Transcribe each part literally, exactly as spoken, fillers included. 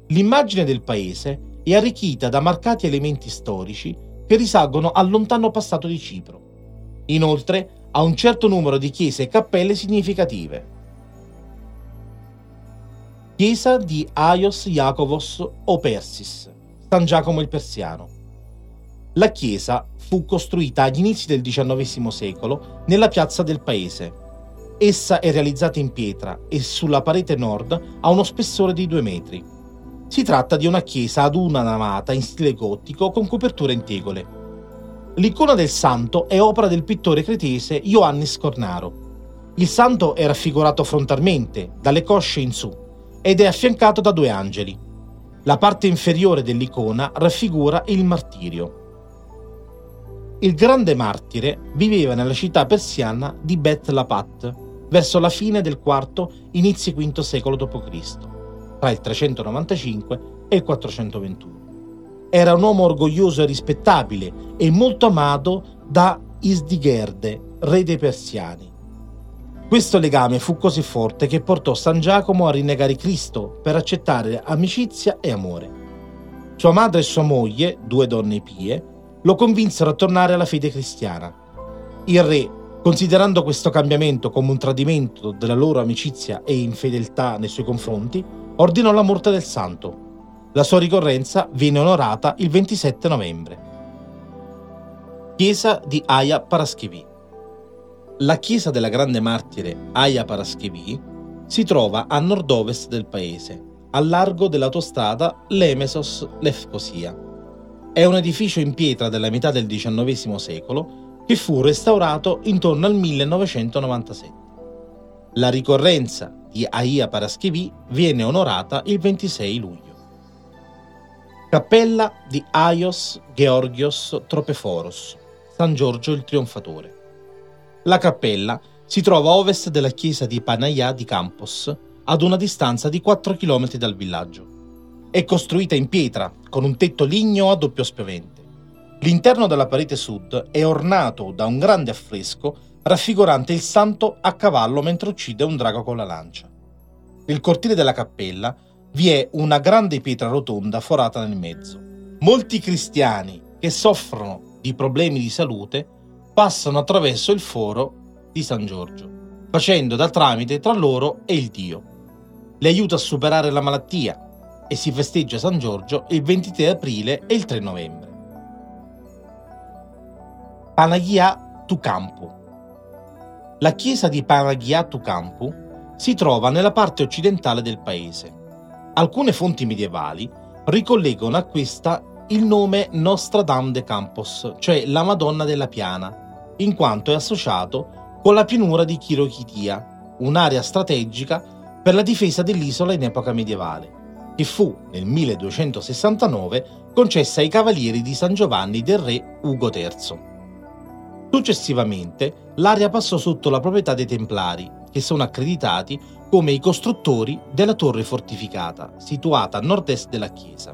L'immagine del paese è arricchita da marcati elementi storici che risalgono al lontano passato di Cipro. Inoltre, ha un certo numero di chiese e cappelle significative. Chiesa di Aios Iakovos o Persis, San Giacomo il Persiano. La chiesa fu costruita agli inizi del diciannovesimo secolo nella piazza del paese. Essa è realizzata in pietra e sulla parete nord ha uno spessore di due metri. Si tratta di una chiesa ad una navata in stile gotico con copertura in tegole. L'icona del santo è opera del pittore cretese Ioannis Cornaro. Il santo è raffigurato frontalmente, dalle cosce in su, ed è affiancato da due angeli. La parte inferiore dell'icona raffigura il martirio. Il grande martire viveva nella città persiana di Bet Lapat, verso la fine del quarto, inizi quinto secolo dopo Cristo, tra il trecentonovantacinque e il quattrocentoventuno. Era un uomo orgoglioso e rispettabile e molto amato da Isdigerde, re dei Persiani. Questo legame fu così forte che portò San Giacomo a rinnegare Cristo per accettare amicizia e amore. Sua madre e sua moglie, due donne pie, lo convinsero a tornare alla fede cristiana. Il re, considerando questo cambiamento come un tradimento della loro amicizia e infedeltà nei suoi confronti, ordinò la morte del santo. La sua ricorrenza viene onorata il ventisette novembre. Chiesa di Aia Paraschevi. La chiesa della grande martire Aia Paraschevi si trova a nord-ovest del paese, al largo dell'autostrada Lemesos-Lefkosia. È un edificio in pietra della metà del diciannovesimo secolo che fu restaurato intorno al millenovecentonovantasette. La ricorrenza di Aia Paraschevi viene onorata il ventisei luglio. Cappella di Aios Georgios Tropeforos, San Giorgio il Trionfatore. La cappella si trova a ovest della chiesa di Panagia di Campos, ad una distanza di quattro chilometri dal villaggio. È costruita in pietra, con un tetto ligneo a doppio spiovente. L'interno della parete sud è ornato da un grande affresco raffigurante il santo a cavallo mentre uccide un drago con la lancia. Nel cortile della cappella vi è una grande pietra rotonda forata nel mezzo. Molti cristiani che soffrono di problemi di salute passano attraverso il foro di San Giorgio, facendo da tramite tra loro e il Dio. Le aiuta a superare la malattia e si festeggia San Giorgio il ventitré aprile e il tre novembre. Panagia tu Campu. La chiesa di Panagia tu Campu si trova nella parte occidentale del paese. Alcune fonti medievali ricollegano a questa il nome Nostra Dame de Campos, cioè la Madonna della Piana, in quanto è associato con la pianura di Chirochitia, un'area strategica per la difesa dell'isola in epoca medievale, che fu nel milleduecentosessantanove concessa ai cavalieri di San Giovanni del re Ugo terzo. Successivamente l'area passò sotto la proprietà dei Templari, che sono accreditati come i costruttori della torre fortificata, situata a nord-est della chiesa.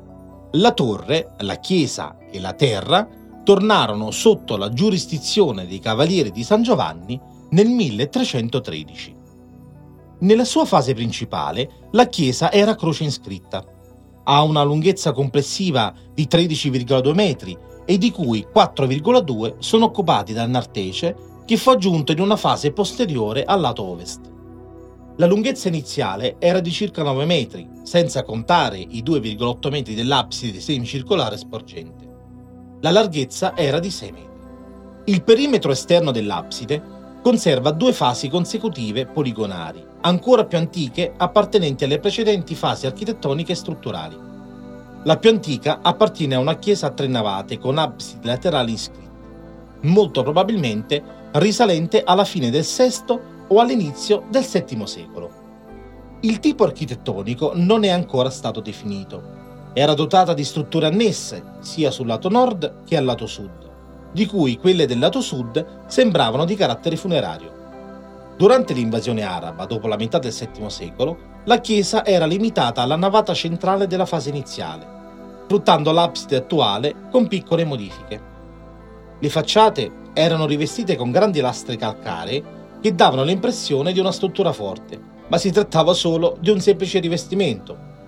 La torre, la chiesa e la terra tornarono sotto la giurisdizione dei cavalieri di San Giovanni nel milletrecentotredici. Nella sua fase principale, la chiesa era a croce inscritta. Ha una lunghezza complessiva di tredici virgola due metri e di cui quattro virgola due sono occupati dal nartece, che fu aggiunto in una fase posteriore al lato ovest. La lunghezza iniziale era di circa nove metri, senza contare i due virgola otto metri dell'abside semicircolare sporgente. La larghezza era di sei metri. Il perimetro esterno dell'abside conserva due fasi consecutive poligonari, ancora più antiche, appartenenti alle precedenti fasi architettoniche e strutturali. La più antica appartiene a una chiesa a tre navate con absidi laterali iscritte, molto probabilmente risalente alla fine del sesto o all'inizio del settimo secolo. Il tipo architettonico non è ancora stato definito. Era dotata di strutture annesse, sia sul lato nord che al lato sud, di cui quelle del lato sud sembravano di carattere funerario. Durante l'invasione araba, dopo la metà del settimo secolo, la chiesa era limitata alla navata centrale della fase iniziale, sfruttando l'abside attuale con piccole modifiche. Le facciate erano rivestite con grandi lastre calcaree che davano l'impressione di una struttura forte, ma si trattava solo di un semplice rivestimento.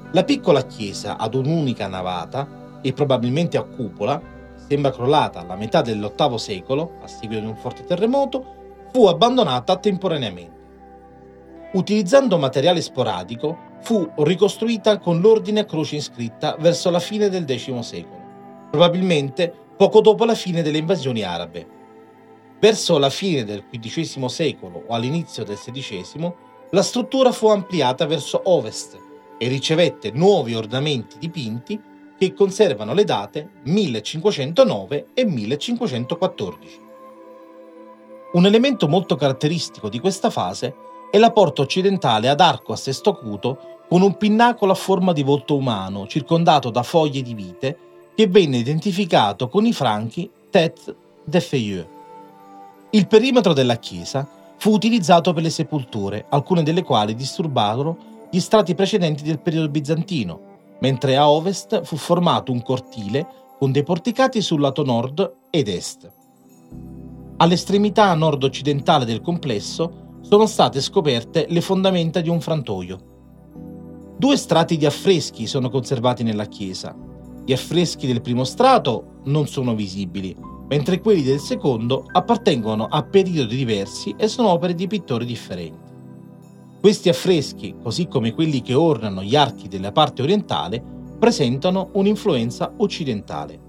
La piccola chiesa ad un'unica navata e probabilmente a cupola, sembra crollata alla metà dell'ottavo secolo a seguito di un forte terremoto, fu abbandonata temporaneamente. Utilizzando materiale sporadico, fu ricostruita con l'ordine a croce inscritta verso la fine del X secolo, probabilmente poco dopo la fine delle invasioni arabe. Verso la fine del quindicesimo secolo o all'inizio del sedicesimo, la struttura fu ampliata verso ovest e ricevette nuovi ornamenti dipinti che conservano le date millecinquecentonove e millecinquecentoquattordici. Un elemento molto caratteristico di questa fase è la porta occidentale ad arco a sesto acuto con un pinnacolo a forma di volto umano circondato da foglie di vite che venne identificato con i franchi Tête de Feuilleux. Il perimetro della chiesa fu utilizzato per le sepolture, alcune delle quali disturbarono gli strati precedenti del periodo bizantino, mentre a ovest fu formato un cortile con dei porticati sul lato nord ed est. All'estremità nord-occidentale del complesso sono state scoperte le fondamenta di un frantoio. Due strati di affreschi sono conservati nella chiesa. Gli affreschi del primo strato non sono visibili, mentre quelli del secondo appartengono a periodi diversi e sono opere di pittori differenti. Questi affreschi, così come quelli che ornano gli archi della parte orientale, presentano un'influenza occidentale.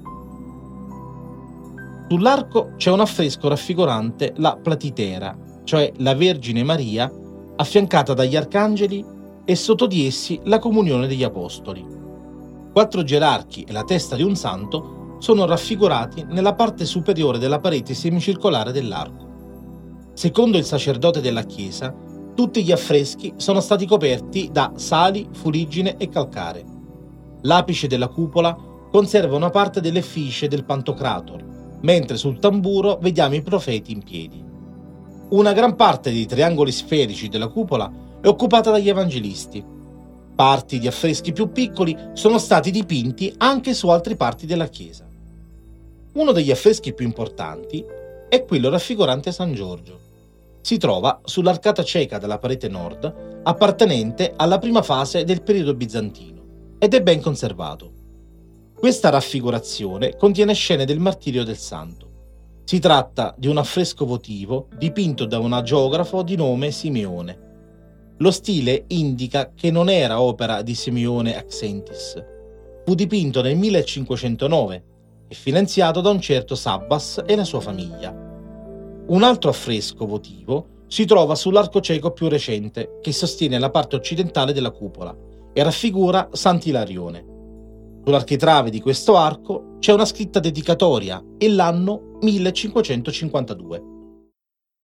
Sull'arco c'è un affresco raffigurante la Platitera, cioè la Vergine Maria, affiancata dagli arcangeli e sotto di essi la comunione degli apostoli. Quattro gerarchi e la testa di un santo sono raffigurati nella parte superiore della parete semicircolare dell'arco. Secondo il sacerdote della chiesa, tutti gli affreschi sono stati coperti da sali, fuliggine e calcare. L'apice della cupola conserva una parte dell'effigie del Pantocrator, mentre sul tamburo vediamo i profeti in piedi. Una gran parte dei triangoli sferici della cupola è occupata dagli evangelisti. Parti di affreschi più piccoli sono stati dipinti anche su altre parti della chiesa. Uno degli affreschi più importanti è quello raffigurante San Giorgio. Si trova sull'arcata cieca della parete nord, appartenente alla prima fase del periodo bizantino, ed è ben conservato. Questa raffigurazione contiene scene del martirio del santo. Si tratta di un affresco votivo dipinto da un agiografo di nome Simeone. Lo stile indica che non era opera di Simeone Axentis. Fu dipinto nel millecinquecentonove e finanziato da un certo Sabbas e la sua famiglia. Un altro affresco votivo si trova sull'arco cieco più recente, che sostiene la parte occidentale della cupola e raffigura Sant'Ilarione. Sull'architrave di questo arco c'è una scritta dedicatoria e l'anno millecinquecentocinquantadue.